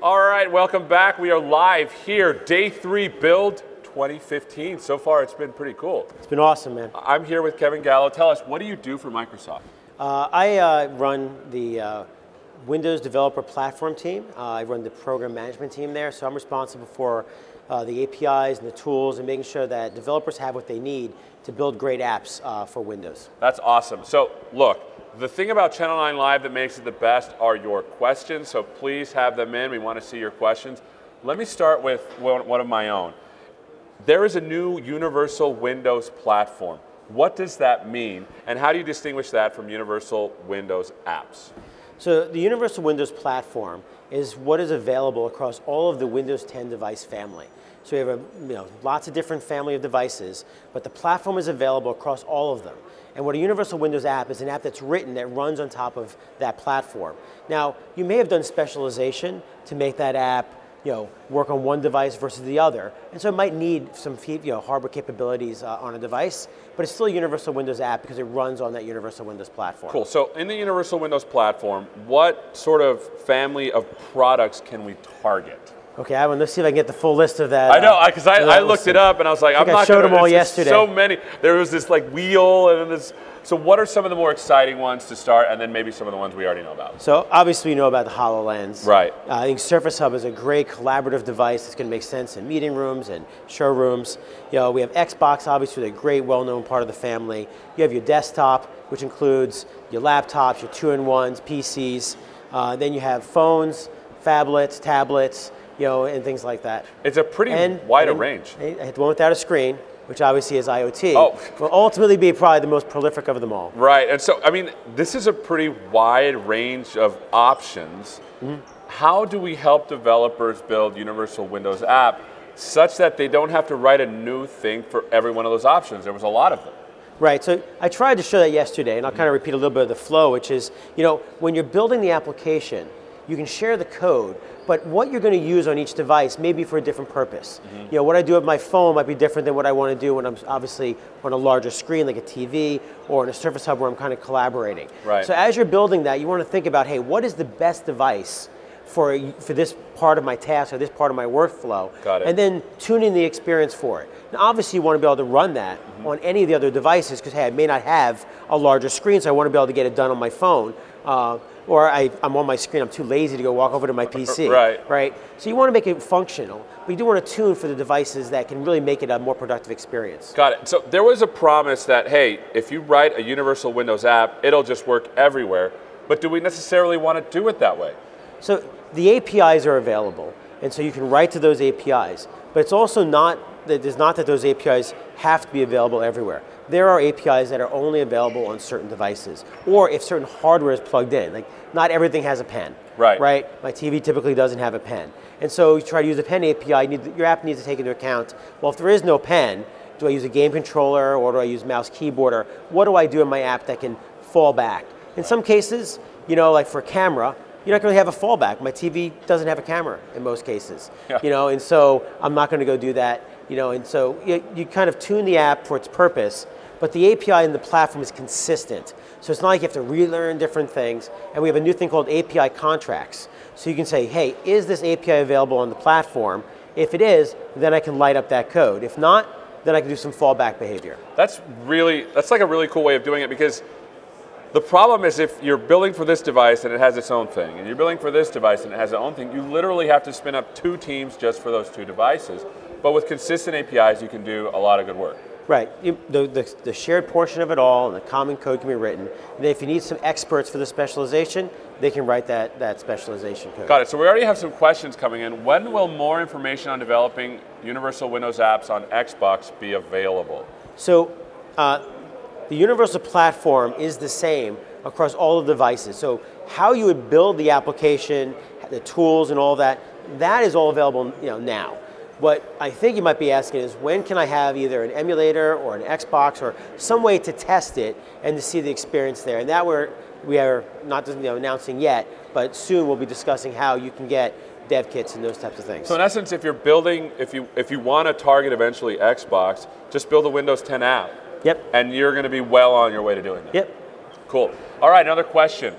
All right, welcome back. We are live here, day 3 build 2015. So far, it's been pretty cool. It's been awesome, man. I'm here with Kevin Gallo. Tell us, what do you do for Microsoft? I run the Windows Developer Platform team. I run the program management team there, so I'm responsible for the APIs and the tools and making sure that developers have what they need to build great apps for Windows. That's awesome. So look, the thing about Channel 9 Live that makes it the best are your questions, so please have them in. We want to see your questions. Let me start with one of my own. There is a new Universal Windows platform. What does that mean, and how do you distinguish that from Universal Windows apps? So the Universal Windows platform is what is available across all of the Windows 10 device family. So we have lots of different family of devices, but the platform is available across all of them. And what a Universal Windows app is an app that's written that runs on top of that platform. Now, you may have done specialization to make that app work on one device versus the other. And so it might need some hardware capabilities on a device, but it's still a Universal Windows app because it runs on that Universal Windows platform. Cool, so in the Universal Windows platform, what sort of family of products can we target? Okay, let's see if I can get the full list of that. I know, because I looked it up and I was like, I showed them all yesterday. So many. There was this like wheel and then this. So what are some of the more exciting ones to start, and then maybe some of the ones we already know about? So obviously we know about the HoloLens. Right. I think Surface Hub is a great collaborative device that's going to make sense in meeting rooms and showrooms. We have Xbox, obviously a great, well-known part of the family. You have your desktop, which includes your laptops, your 2-in-1s, PCs. Then you have phones, phablets, tablets, and things like that. It's a pretty wide range. The one without a screen, which obviously is IoT, will ultimately be probably the most prolific of them all. Right, and so, this is a pretty wide range of options. Mm-hmm. How do we help developers build Universal Windows app such that they don't have to write a new thing for every one of those options? There was a lot of them. Right, so I tried to show that yesterday, and I'll kind of repeat a little bit of the flow, which is, when you're building the application, you can share the code, but what you're going to use on each device may be for a different purpose. Mm-hmm. What I do with my phone might be different than what I want to do when I'm obviously on a larger screen like a TV or on a Surface Hub where I'm kind of collaborating. Right. So as you're building that, you want to think about, hey, what is the best device for this part of my task or this part of my workflow? Got it. And then tuning the experience for it. Now obviously you want to be able to run that on any of the other devices because, hey, I may not have a larger screen, so I want to be able to get it done on my phone. Or I'm on my screen, I'm too lazy to go walk over to my PC. Right? So you want to make it functional, but you do want to tune for the devices that can really make it a more productive experience. Got it. So there was a promise that, hey, if you write a Universal Windows app, it'll just work everywhere. But do we necessarily want to do it that way? So the APIs are available, and so you can write to those APIs. But it's also not that those APIs have to be available everywhere. There are APIs that are only available on certain devices, or if certain hardware is plugged in. Like, not everything has a pen. Right. My TV typically doesn't have a pen. And so you try to use a pen API, your app needs to take into account, well, if there is no pen, do I use a game controller, or do I use mouse keyboard, or what do I do in my app that can fall back? In some cases, like for a camera, you're not going to have a fallback. My TV doesn't have a camera in most cases. Yeah. And so I'm not going to go do that. And so you kind of tune the app for its purpose, but the API in the platform is consistent. So it's not like you have to relearn different things. And we have a new thing called API contracts. So you can say, hey, is this API available on the platform? If it is, then I can light up that code. If not, then I can do some fallback behavior. That's like a really cool way of doing it, because the problem is if you're building for this device and it has its own thing, and you're building for this device and it has its own thing, you literally have to spin up 2 teams just for those 2 devices. But with consistent APIs, you can do a lot of good work. Right. The shared portion of it all and the common code can be written. And then if you need some experts for the specialization, they can write that specialization code. Got it. So we already have some questions coming in. When will more information on developing Universal Windows apps on Xbox be available? So the Universal platform is the same across all of the devices. So how you would build the application, the tools and all that is all available now. What I think you might be asking is, when can I have either an emulator or an Xbox or some way to test it and to see the experience there? And that we are not announcing yet, but soon we'll be discussing how you can get dev kits and those types of things. So in essence, if you're building, if you want to target eventually Xbox, just build a Windows 10 app. Yep. And you're going to be well on your way to doing that. Yep. Cool. All right, another question.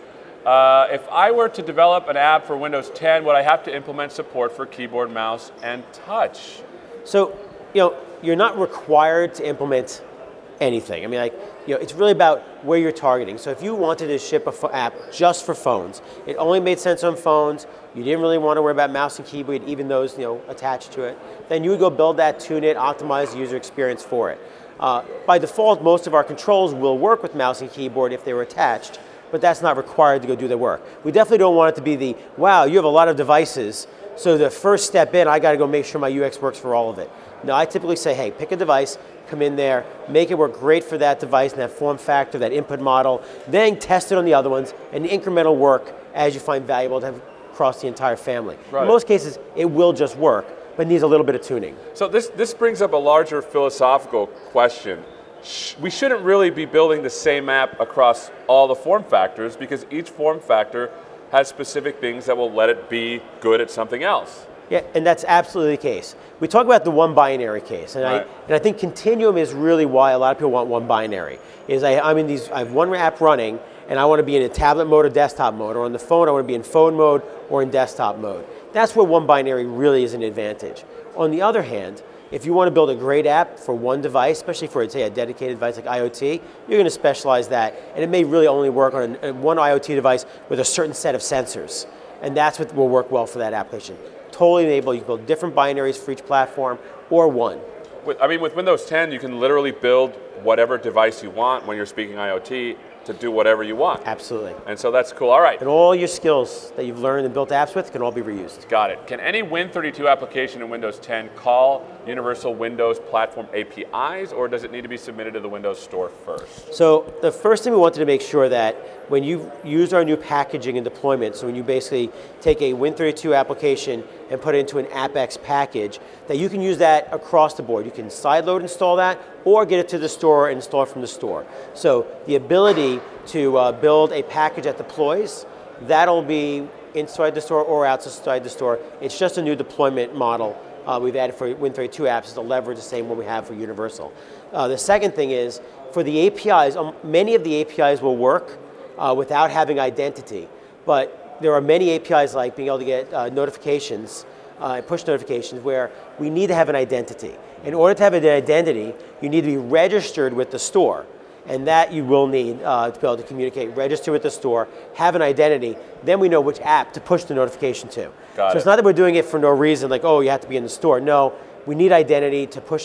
If I were to develop an app for Windows 10, would I have to implement support for keyboard, mouse, and touch? So, you're not required to implement anything. I mean, it's really about where you're targeting. So if you wanted to ship an app just for phones, it only made sense on phones, you didn't really want to worry about mouse and keyboard, even those, attached to it, then you would go build that, tune it, optimize the user experience for it. By default, most of our controls will work with mouse and keyboard if they were attached, but that's not required to go do the work. We definitely don't want it to be wow, you have a lot of devices, so the first step in, I got to go make sure my UX works for all of it. No, I typically say, hey, pick a device, come in there, make it work great for that device and that form factor, that input model, then test it on the other ones, and incremental work as you find valuable to have across the entire family. Right. In most cases, it will just work, but needs a little bit of tuning. So this brings up a larger philosophical question. We shouldn't really be building the same app across all the form factors because each form factor has specific things that will let it be good at something else. Yeah, and that's absolutely the case. We talk about the one binary case, and right. I think Continuum is really why a lot of people want one binary. I have one app running, and I want to be in a tablet mode or desktop mode, or on the phone, I want to be in phone mode or in desktop mode. That's where one binary really is an advantage. On the other hand, if you want to build a great app for one device, especially for, say, a dedicated device like IoT, you're going to specialize that, and it may really only work on one IoT device with a certain set of sensors, and that's what will work well for that application. Totally enable, you can build different binaries for each platform, or one. With Windows 10, you can literally build whatever device you want when you're speaking IoT to do whatever you want. Absolutely. And so that's cool. All right. And all your skills that you've learned and built apps with can all be reused. Got it. Can any Win32 application in Windows 10 call Universal Windows Platform APIs, or does it need to be submitted to the Windows Store first? So the first thing we wanted to make sure that when you use our new packaging and deployment, so when you basically take a Win32 application and put it into an AppX package, that you can use that across the board. You can sideload install that, or get it to the store and install it from the store. So the ability to build a package that deploys, that'll be inside the store or outside the store. It's just a new deployment model we've added for Win32 apps to leverage the same one we have for Universal. The second thing is, for the APIs, many of the APIs will work without having identity, but there are many APIs like being able to get notifications, push notifications, where we need to have an identity. In order to have an identity, you need to be registered with the store. And that you will need to be able to communicate, register with the store, have an identity, then we know which app to push the notification to. So it's not that we're doing it for no reason, like, oh, you have to be in the store. No, we need identity to push,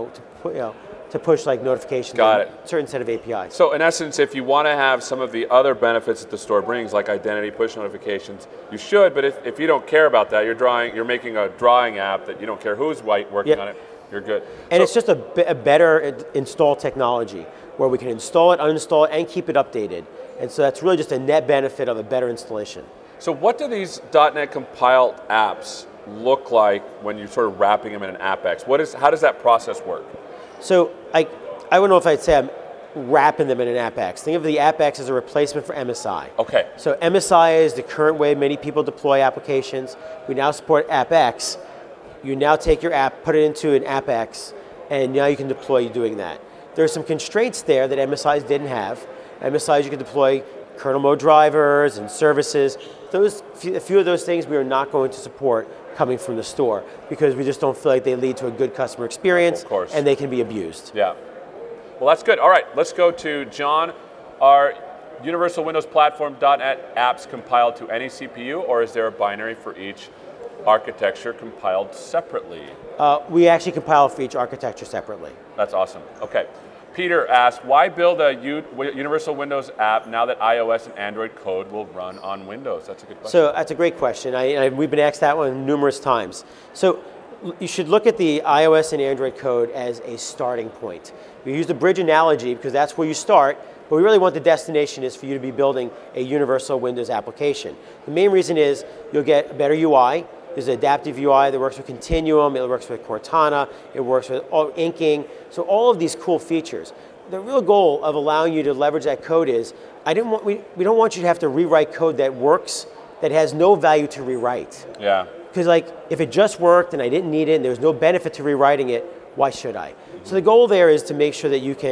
to push like notifications. Got it. A certain set of APIs. So in essence, if you want to have some of the other benefits that the store brings, like identity, push notifications, you should. But if you don't care about that, you're making a drawing app that you don't care who's working on it. You're good. And it's just a better install technology where we can install it, uninstall it, and keep it updated. And so that's really just a net benefit of a better installation. So what do these .NET compiled apps look like when you're sort of wrapping them in an AppX? How does that process work? So I don't know if I'd say I'm wrapping them in an AppX. Think of the AppX as a replacement for MSI. Okay. So MSI is the current way many people deploy applications. We now support AppX. You now take your app, put it into an AppX, and now you can deploy doing that. There are some constraints there that MSIs didn't have. MSIs, you can deploy kernel mode drivers and services. A few of those things we are not going to support coming from the store because we just don't feel like they lead to a good customer experience, of course, and they can be abused. Yeah. Well, that's good. All right, let's go to John. Are Universal Windows Platform .NET apps compiled to any CPU, or is there a binary for each architecture compiled separately? We actually compile for each architecture separately. That's awesome. Okay. Peter asked, why build a Universal Windows app now that iOS and Android code will run on Windows? That's a good question. So that's a great question. We've been asked that one numerous times. So you should look at the iOS and Android code as a starting point. We use the bridge analogy because that's where you start, but we really want the destination is for you to be building a Universal Windows application. The main reason is you'll get a better UI. There's an adaptive UI that works with Continuum, it works with Cortana, it works with inking, so all of these cool features. The real goal of allowing you to leverage that code is, we don't want you to have to rewrite code that works, that has no value to rewrite. Yeah. Because if it just worked and I didn't need it and there was no benefit to rewriting it, why should I? So the goal there is to make sure that you can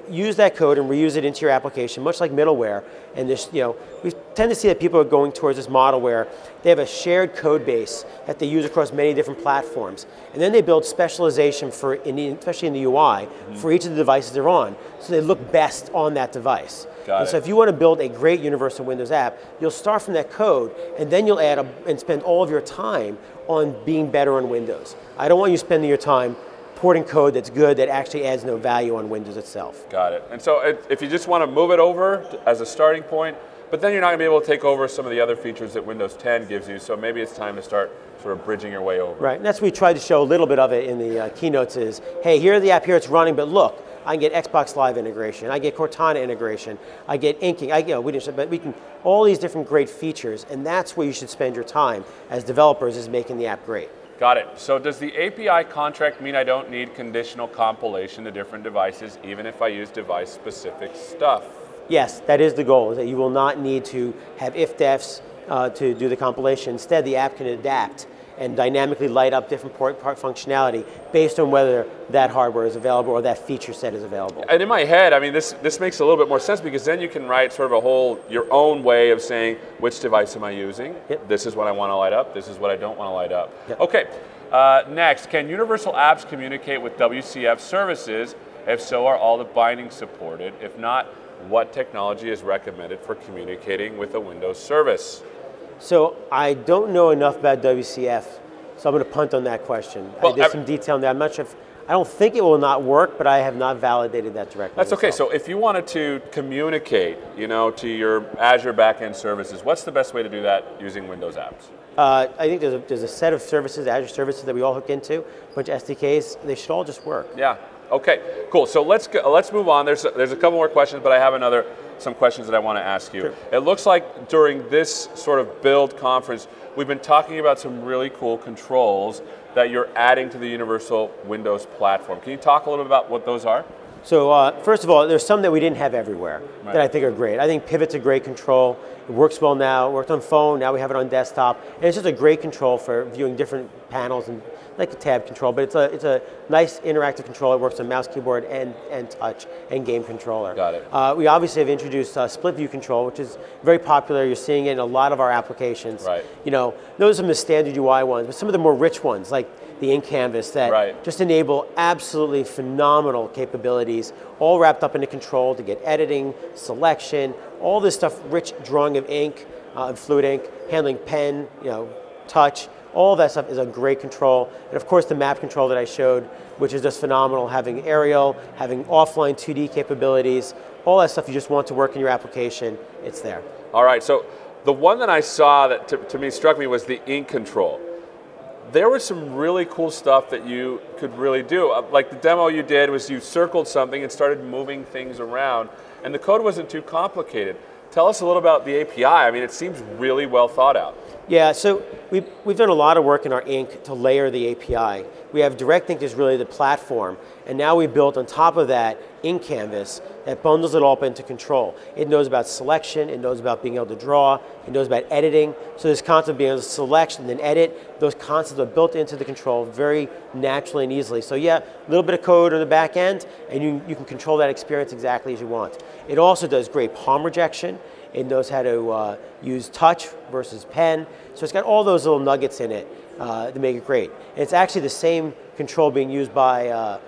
use that code and reuse it into your application, much like middleware. And this, we tend to see that people are going towards this model where they have a shared code base that they use across many different platforms. And then they build specialization especially in the UI, for each of the devices they're on, so they look best on that device. So if you want to build a great universal Windows app, you'll start from that code, and then you'll add and spend all of your time on being better on Windows. I don't want you spending your time porting code that's good that actually adds no value on Windows itself. Got it. And so if you just want to move it over as a starting point, but then you're not going to be able to take over some of the other features that Windows 10 gives you, so maybe it's time to start sort of bridging your way over. Right, and that's what we tried to show a little bit of it in the keynotes is, hey, here's the app here, it's running, but look, I can get Xbox Live integration, I get Cortana integration, I get inking, we can, all these different great features, and that's where you should spend your time as developers, is making the app great. Got it. So does the API contract mean I don't need conditional compilation to different devices, even if I use device-specific stuff? Yes, that is the goal, is that you will not need to have if-defs to do the compilation. Instead, the app can adapt and dynamically light up different part functionality based on whether that hardware is available or that feature set is available. And in my head, I mean, this makes a little bit more sense, because then you can write sort of your own way of saying, which device am I using? Yep. This is what I want to light up. This is what I don't want to light up. Yep. Okay, next, can universal apps communicate with WCF services? If so, are all the bindings supported? If not, what technology is recommended for communicating with a Windows service? So I don't know enough about WCF, so I'm going to punt on that question. Well, There's some detail in there. I'm not sure I don't think it will not work, but I have not validated that directly. That's okay. myself. So if you wanted to communicate, to your Azure backend services, what's the best way to do that using Windows apps? I think there's a set of services, Azure services that we all hook into, a bunch of SDKs. They should all just work. Yeah. Okay. Cool. So let's move on. There's a couple more questions, but I have some questions that I want to ask you. Sure. It looks like during this sort of build conference, we've been talking about some really cool controls that you're adding to the Universal Windows platform. Can you talk a little bit about what those are? So first of all, there's some that we didn't have everywhere that I think are great. I think Pivot's a great control. It works well now. It worked on phone. Now we have it on desktop. And it's just a great control for viewing different panels and like a tab control. But it's a nice interactive control. It works on mouse, keyboard, and touch, and game controller. Got it. We obviously have introduced split view control, which is very popular. You're seeing it in a lot of our applications. Right. Those are the standard UI ones, but some of the more rich ones, like the in Canvas, that just enable absolutely phenomenal capabilities, all wrapped up in a control to get editing, selection, all this stuff, rich drawing of ink, fluid ink, handling pen, touch, all that stuff is a great control. And of course the map control that I showed, which is just phenomenal, having aerial, having offline 2D capabilities, all that stuff you just want to work in your application, it's there. All right, so the one that I saw that to me struck me was the ink control. There was some really cool stuff that you could really do. Like the demo you did was you circled something and started moving things around, and the code wasn't too complicated. Tell us a little about the API. I mean, it seems really well thought out. Yeah, so we've done a lot of work in our ink to layer the API. We have DirectInk is really the platform, and now we built on top of that in Canvas that bundles it all up into control. It knows about selection, it knows about being able to draw, it knows about editing. So this concept of being able to select and then edit, those concepts are built into the control very naturally and easily. So yeah, a little bit of code on the back end, and you can control that experience exactly as you want. It also does great palm rejection. It knows how to use touch versus pen. So it's got all those little nuggets in it to make it great. And it's actually the same control being used by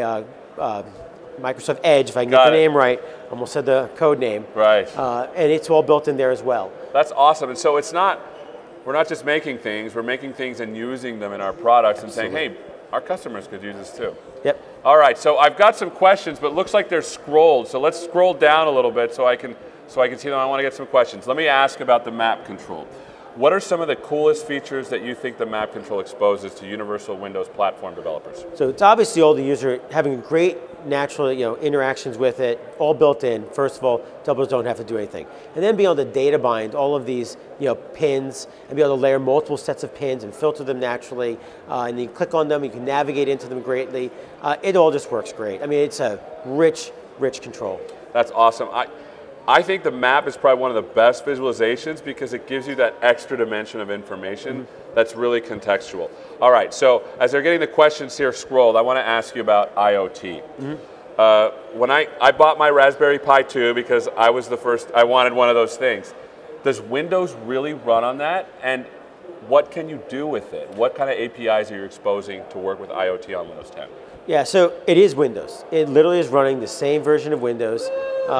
Microsoft Edge, if I can get the name right. Almost said the code name. Right. And it's all built in there as well. That's awesome. And so we're not just making things, we're making things and using them in our products. Absolutely. And saying, hey, our customers could use this too. Yep. All right, so I've got some questions, but it looks like they're scrolled. So let's scroll down a little bit so I can see them. I want to get some questions. Let me ask about the map control. What are some of the coolest features that you think the map control exposes to Universal Windows platform developers? So it's obviously all the user having great natural interactions with it, all built in. First of all, developers don't have to do anything. And then be able to data bind all of these pins and be able to layer multiple sets of pins and filter them naturally. And you click on them, you can navigate into them greatly. It all just works great. I mean, it's a rich control. That's awesome. I think the map is probably one of the best visualizations because it gives you that extra dimension of information that's really contextual. All right, so as they're getting the questions here scrolled, I want to ask you about IoT. when I bought my Raspberry Pi 2 because I was the first, I wanted one of those things. Does Windows really run on that? And what can you do with it? What kind of APIs are you exposing to work with IoT on Windows 10? Yeah, so it is Windows. It literally is running the same version of Windows.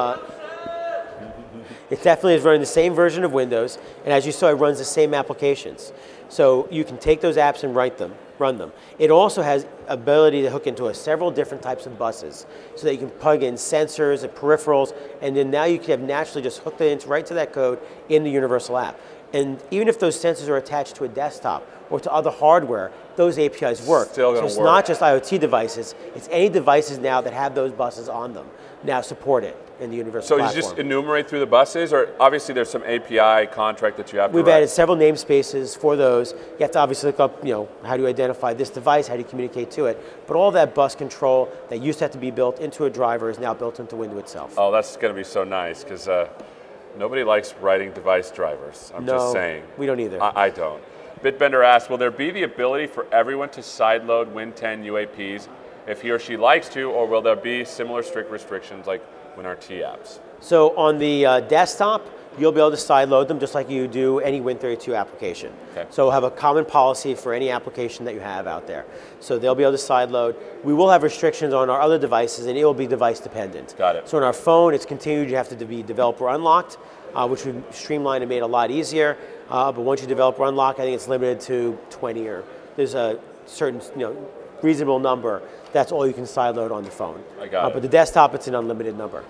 It definitely is running the same version of Windows, and as you saw, it runs the same applications. So you can take those apps and run them. It also has ability to hook into several different types of buses, so that you can plug in sensors and peripherals, and then now you can have naturally just hooked it right to that code in the universal app. And even if those sensors are attached to a desktop or to other hardware, those APIs work. Still so gonna it's work. not just IoT devices, it's any devices now that have those buses on them now support it in the universal So platform. you just enumerate through the buses, or obviously there's some API contract that you have to We've write? added several namespaces for those. You have to obviously look up, how do you identify this device, how do you communicate to it. But all that bus control that used to have to be built into a driver is now built into Windows itself. Oh, that's going to be so nice, because nobody likes writing device drivers. I'm just saying. We don't either. I don't. Bitbender asks, will there be the ability for everyone to sideload Win10 UAPs if he or she likes to, or will there be similar strict restrictions like WinRT apps? So on the desktop, you'll be able to sideload them just like you do any Win32 application. Okay. So we'll have a common policy for any application that you have out there. So they'll be able to sideload. We will have restrictions on our other devices, and it will be device dependent. Got it. So on our phone, it's continued. You have to be developer unlocked, which we've streamlined and made a lot easier. But once you developer unlock, I think it's limited to 20, or there's a certain reasonable number. That's all you can sideload on the phone. I got it. But the desktop, it's an unlimited number.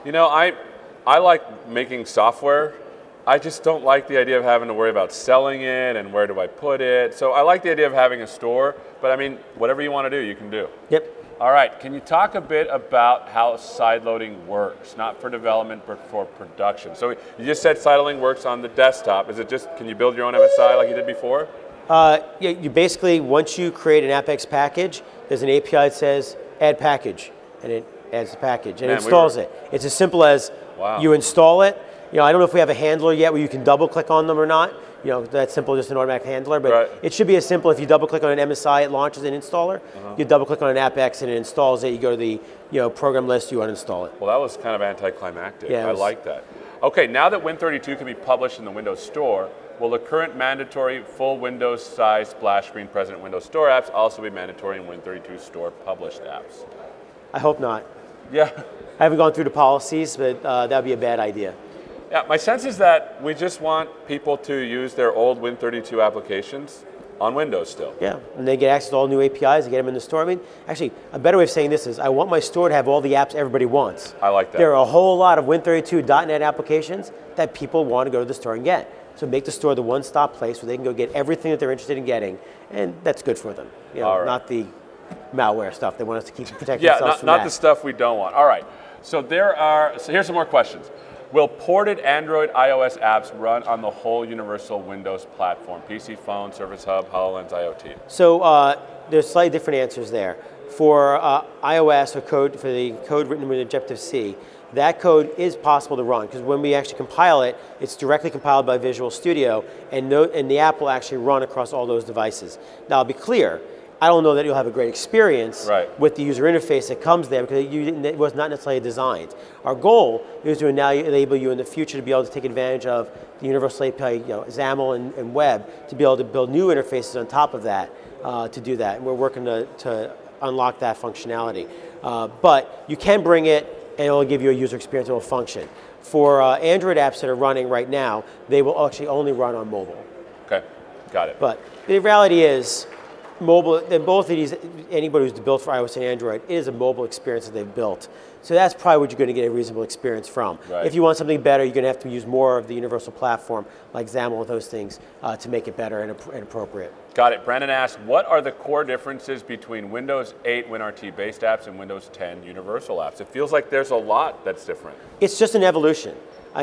I like making software. I just don't like the idea of having to worry about selling it and where do I put it. So I like the idea of having a store, but I mean, whatever you want to do, you can do. Yep. All right, can you talk a bit about how sideloading works, not for development, but for production? So you just said sideloading works on the desktop. Is it just, can you build your own MSI like you did before? Yeah, you basically, once you create an AppX package, there's an API that says add package, and it adds the package, and it installs it. It's as simple as you install it. I don't know if we have a handler yet where you can double click on them or not. That's simple, just an automatic handler, but it should be as simple. If you double click on an MSI, it launches an installer. You double click on an AppX and it installs it. You go to the program list, you uninstall it. Well, that was kind of anticlimactic. Yeah, I like that. Okay, now that Win32 can be published in the Windows Store, will the current mandatory full Windows size splash screen present in Windows Store apps also be mandatory in Win32 Store published apps? I hope not. Yeah. I haven't gone through the policies, but that would be a bad idea. Yeah, my sense is that we just want people to use their old Win32 applications on Windows still. Yeah, and they get access to all new APIs, they get them in the store. I mean, actually, a better way of saying this is I want my store to have all the apps everybody wants. I like that. There are a whole lot of Win32 .NET applications that people want to go to the store and get. So make the store the one-stop place where they can go get everything that they're interested in getting, and that's good for them. Not the malware stuff. They want us to keep protecting themselves from that. Not the stuff we don't want. All right, so here's some more questions. Will ported Android iOS apps run on the whole universal Windows platform? PC, phone, Service Hub, HoloLens, IoT? So there's slightly different answers there. For iOS, for the code written with Objective-C, that code is possible to run, because when we actually compile it, it's directly compiled by Visual Studio, and the app will actually run across all those devices. Now, I'll be clear, I don't know that you'll have a great experience with the user interface that comes there, because it was not necessarily designed. Our goal is to now enable you in the future to be able to take advantage of the Universal API, XAML and web, to be able to build new interfaces on top of that to do that. And we're working to unlock that functionality. But you can bring it, and it will give you a user experience that will function. For Android apps that are running right now, they will actually only run on mobile. Okay, got it. But the reality is, mobile, both of these, anybody who's built for iOS and Android, it is a mobile experience that they've built. So that's probably what you're going to get a reasonable experience from. Right. If you want something better, you're going to have to use more of the universal platform, like XAML and those things, to make it better and appropriate. Got it. Brandon asks, what are the core differences between Windows 8 WinRT-based apps and Windows 10 universal apps? It feels like there's a lot that's different. It's just an evolution.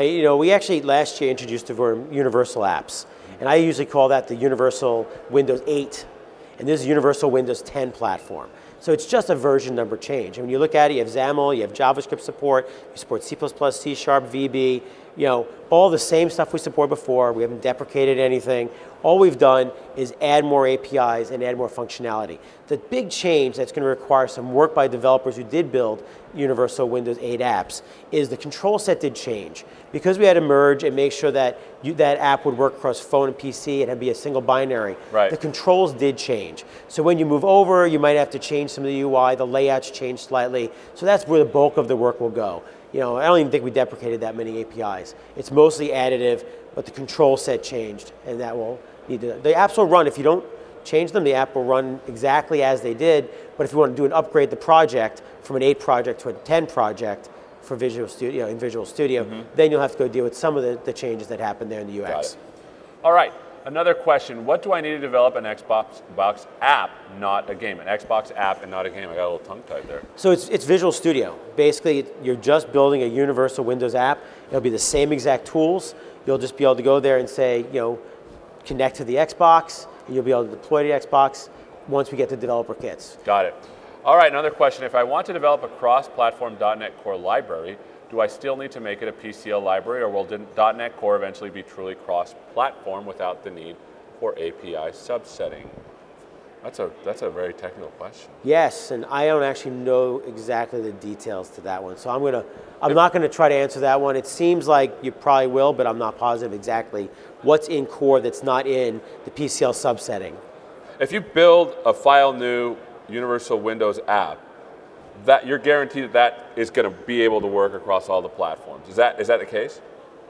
We actually last year introduced the term universal apps, and I usually call that the universal Windows 8. And this is Universal Windows 10 platform. So it's just a version number change. And when you look at it, you have XAML, you have JavaScript support, you support C++, C#, VB, all the same stuff we supported before. We haven't deprecated anything. All we've done is add more APIs and add more functionality. The big change that's going to require some work by developers who did build universal Windows 8 apps is the control set did change. Because we had to merge and make sure that that app would work across phone and PC and it'd be a single binary, right. The controls did change. So when you move over, you might have to change some of the UI, the layouts changed slightly. So that's where the bulk of the work will go. I don't even think we deprecated that many APIs. It's mostly additive, but the control set changed, and that will need to. The apps will run, if you don't change them, the app will run exactly as they did, but if you want to do an upgrade the project from an 8 project to a 10 project for Visual Studio, in Visual Studio, then you'll have to go deal with some of the changes that happen there in the UX. Got it. All right, another question. What do I need to develop an Xbox app, not a game? An Xbox app and not a game. I got a little tongue-tied there. So it's Visual Studio. Basically, you're just building a universal Windows app. It'll be the same exact tools. You'll just be able to go there and say, connect to the Xbox, and you'll be able to deploy the Xbox once we get the developer kits. Got it. All right, another question. If I want to develop a cross-platform .NET Core library, do I still need to make it a PCL library, or will .NET Core eventually be truly cross-platform without the need for API subsetting? That's a very technical question. Yes, and I don't actually know exactly the details to that one, so I'm not going to try to answer that one. It seems like you probably will, but I'm not positive exactly what's in Core that's not in the PCL subsetting. If you build a file new Universal Windows app, that you're guaranteed that is going to be able to work across all the platforms. Is that the case?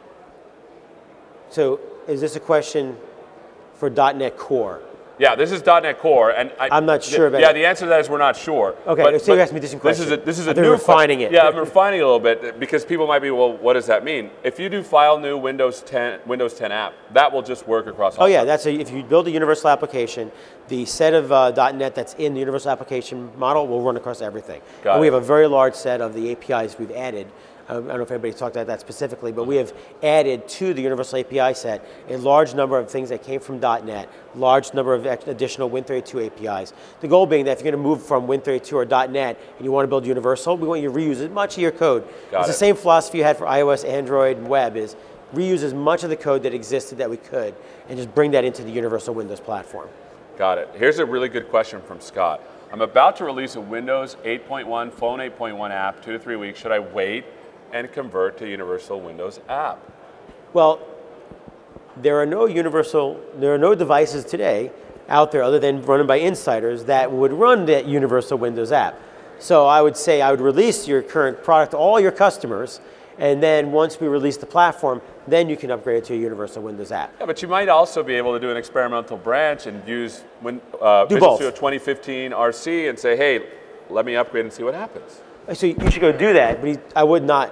So is this a question for .NET Core? Yeah, this is .NET Core, and I'm not sure about Yeah, the answer to that is we're not sure. Okay, so you asked me this question. This is a new refining it. Yeah, I'm refining it a little bit because people might be, well, what does that mean? If you do file new Windows 10 app, that will just work across all. Oh yeah, if you build a universal application, the set of .NET that's in the universal application model will run across everything. We have a very large set of the APIs we've added. I don't know if anybody's talked about that specifically, but we have added to the universal API set a large number of things that came from .NET, large number of additional Win32 APIs. The goal being that if you're going to move from Win32 or .NET and you want to build universal, we want you to reuse as much of your code. It's the same philosophy you had for iOS, Android, and web, is reuse as much of the code that existed that we could and just bring that into the universal Windows platform. Got it. Here's a really good question from Scott. I'm about to release a Windows 8.1, Phone 8.1 app, 2 to 3 weeks. Should I wait and convert to Universal Windows app? Well, there are no devices today out there other than running by insiders that would run that Universal Windows app. So I would say I would release your current product to all your customers, and then once we release the platform, then you can upgrade it to a Universal Windows app. Yeah, but you might also be able to do an experimental branch and use Visual Studio 2015 RC and say, hey, let me upgrade and see what happens. So you should go do that, but I would not.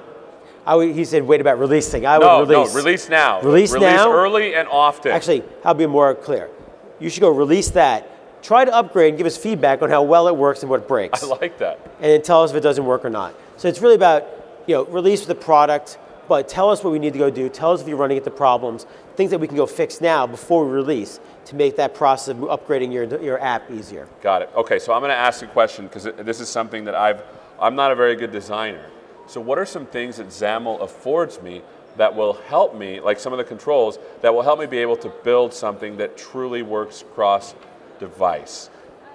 He said, wait about releasing. No, release now. Release now? Early and often. Actually, I'll be more clear. You should go release that. Try to upgrade and give us feedback on how well it works and what breaks. I like that. And then tell us if it doesn't work or not. So it's really about, release the product, but tell us what we need to go do. Tell us if you're running into problems, things that we can go fix now before we release to make that process of upgrading your app easier. Got it. Okay, so I'm going to ask a question because this is something that I'm not a very good designer. So what are some things that XAML affords me that will help me, like some of the controls, that will help me be able to build something that truly works cross-device?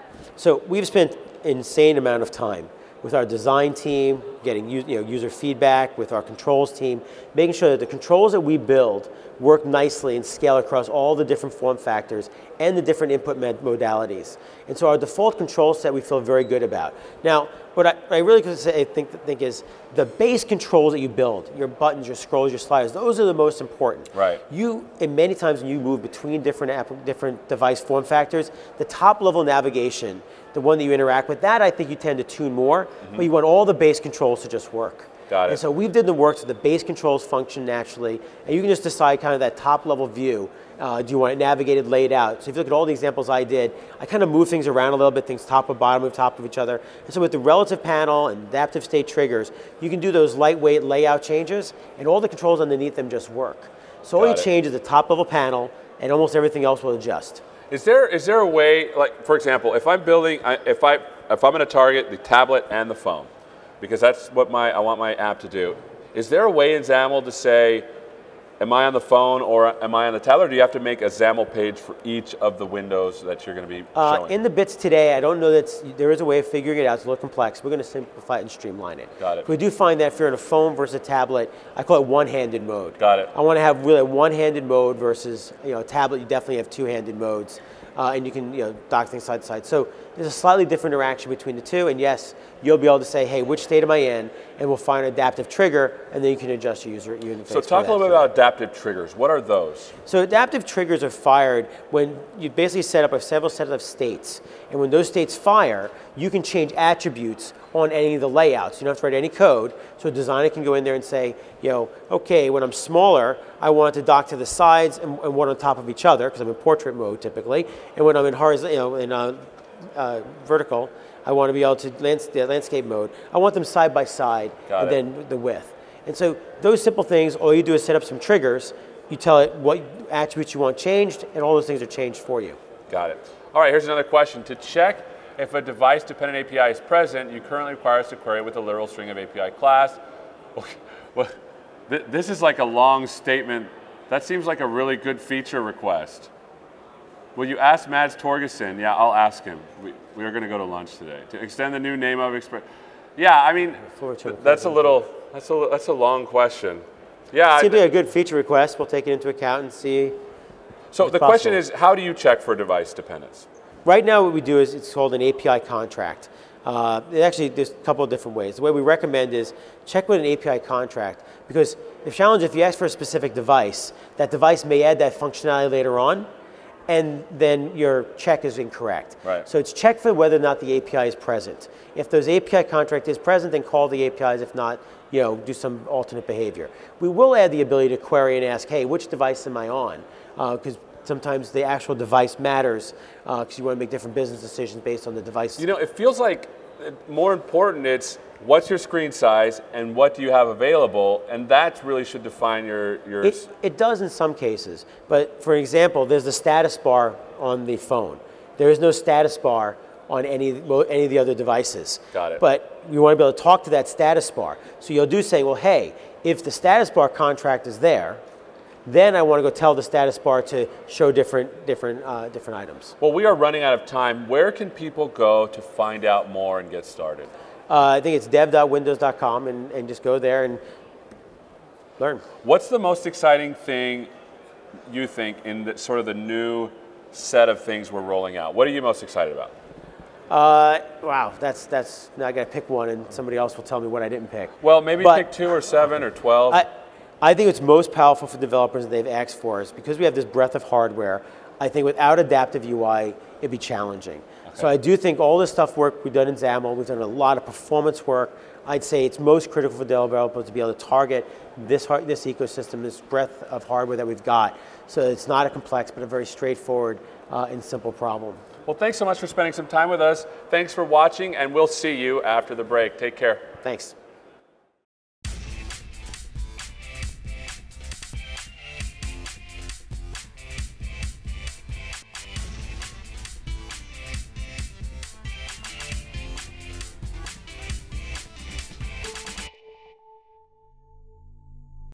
So we've spent an insane amount of time with our design team, getting user feedback, with our controls team, making sure that the controls that we build work nicely and scale across all the different form factors and the different input modalities. And so our default control set we feel very good about. Now, what I really could say, I think is the base controls that you build, your buttons, your scrolls, your sliders, those are the most important. Right. And many times when you move between different device form factors, the top level navigation, the one that you interact with, that I think you tend to tune more, but you want all the base controls to just work. Got it. And so we've did the work so the base controls function naturally, and you can just decide kind of that top level view. Do you want it navigated, laid out? So if you look at all the examples I did, I kind of move things around a little bit, things top or bottom, move top of each other. And so with the relative panel and adaptive state triggers, you can do those lightweight layout changes, and all the controls underneath them just work. So all you change is the top level panel, and almost everything else will adjust. Is there a way, like for example, if I'm building, if I'm going to target the tablet and the phone, because that's what I want my app to do, is there a way in XAML to say, am I on the phone or am I on the tablet, or do you have to make a XAML page for each of the windows that you're going to be showing? In the bits today, I don't know that there is a way of figuring it out. It's a little complex. We're going to simplify it and streamline it. Got it. We do find that if you're on a phone versus a tablet, I call it one-handed mode. Got it. I want to have really a one-handed mode versus a tablet. You definitely have two-handed modes, and you can dock things side to side. So there's a slightly different interaction between the two. And yes, you'll be able to say, hey, which state am I in? And we'll find an adaptive trigger, and then you can adjust your user interface. So talk a little bit about adaptive triggers. What are those? So adaptive triggers are fired when you basically set up several sets of states. And when those states fire, you can change attributes on any of the layouts. You don't have to write any code. So a designer can go in there and say, okay, when I'm smaller, I want it to dock to the sides and one on top of each other, because I'm in portrait mode typically. And when I'm in horizontal, vertical, I want to be able to landscape mode. I want them side by side, then the width. And so those simple things, all you do is set up some triggers. You tell it what attributes you want changed, and all those things are changed for you. Got it. All right, here's another question. To check if a device-dependent API is present, you currently require us to query with a literal string of API class. Well, this is like a long statement. That seems like a really good feature request. Will you ask Mads Torgersen? Yeah, I'll ask him. We are going to go to lunch today. To extend the new name of Express. Yeah, I mean, that's a long question. Yeah. Seems like a good feature request. We'll take it into account and see. So the question is, how do you check for device dependence? Right now what we do is it's called an API contract. Actually, there's a couple of different ways. The way we recommend is check with an API contract, because the challenge, if you ask for a specific device, that device may add that functionality later on, and then your check is incorrect. Right. So it's check for whether or not the API is present. If those API contract is present, then call the APIs. If not, do some alternate behavior. We will add the ability to query and ask, hey, which device am I on? Because sometimes the actual device matters, because you want to make different business decisions based on the device. It feels like more important, it's what's your screen size and what do you have available, and that really should define your... It does in some cases, but for example, there's the status bar on the phone. There is no status bar on any of the other devices. Got it. But you want to be able to talk to that status bar. So you'll do say, well, hey, if the status bar contract is there, then I want to go tell the status bar to show different items. Well, we are running out of time. Where can people go to find out more and get started? I think it's dev.windows.com, and just go there and learn. What's the most exciting thing you think in the new set of things we're rolling out? What are you most excited about? Wow, that's now I got to pick one, and somebody else will tell me what I didn't pick. Well, maybe pick 2 or 7 or 12. I think what's most powerful for developers that they've asked for is because we have this breadth of hardware. I think without adaptive UI, it'd be challenging. Okay. So I do think all this stuff we've done in XAML, we've done a lot of performance work. I'd say it's most critical for developers to be able to target this ecosystem, this breadth of hardware that we've got. So it's not a complex, but a very straightforward and simple problem. Well, thanks so much for spending some time with us. Thanks for watching, and we'll see you after the break. Take care. Thanks.